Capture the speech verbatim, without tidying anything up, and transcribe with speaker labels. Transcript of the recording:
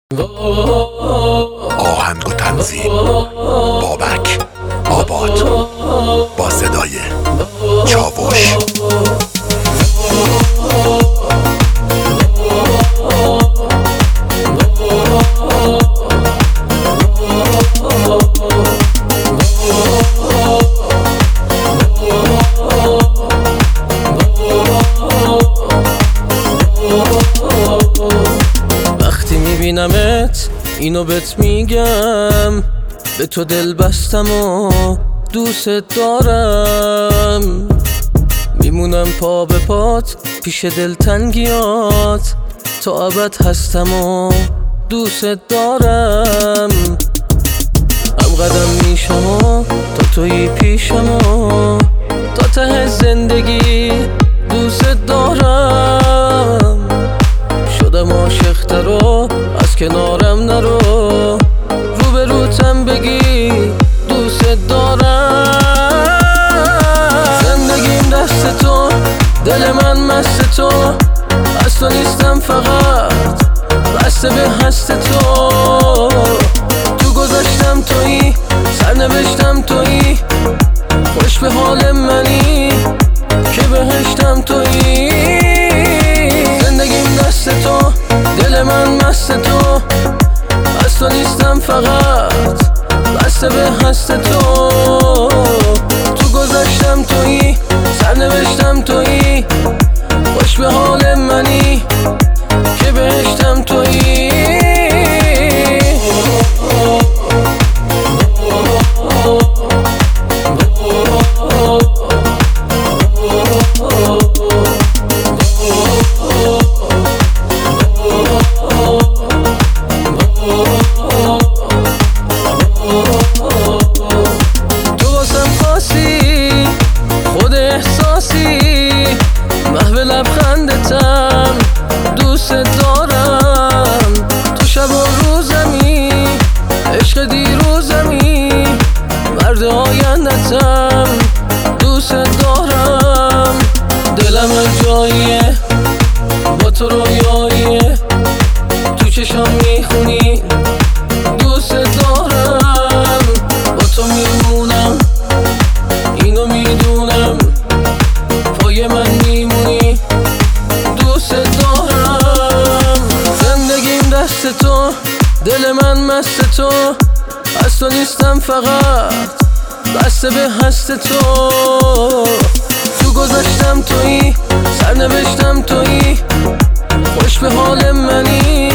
Speaker 1: آهنگ و تنظیم بابک آباد با صدای چاوش.
Speaker 2: وقتی میبینمت اینو بهت میگم، به تو دل بستم و دوست دارم. میمونم پا به پات پیش دلتنگیات، تا ابد هستم و دوست دارم. هم قدم میشم و تا توی پیشم و تا ته زندگی دوست دارم. شدم عاشق تر و از کنارم نرو، رو به روتم بگی دوست دارم. زندگیم دست تو، دل من مست تو، از تو نیستم فقط بسته به هست تو. تو گذشتم تویی، سرنوشتم تویی، خوش به حال منی که بهشتم تویی. زندگیم دست تو، دل من مست تو، از تو نیستم فقط بسته به هست تو. تو گذشتم تویی، سرنوشتم تویی، خوش به حال منی که بهشتم تویی. محو لبخندتم دوست دارم. تو شب و روزمی، عشق دیروزمی، مرد آیندتم دوست دارم. دلم جاییه با تو رویاییه، تو چشام میخونی دوست دارم. با تو میمونم اینو میدونم، پای من میمونی دوست دارم. زندگیم دست تو، دل من مست تو، از تو نیستم فقط بسته به هست تو. تو گذشتم تویی، سرنوشتم تویی، خوش به حال منی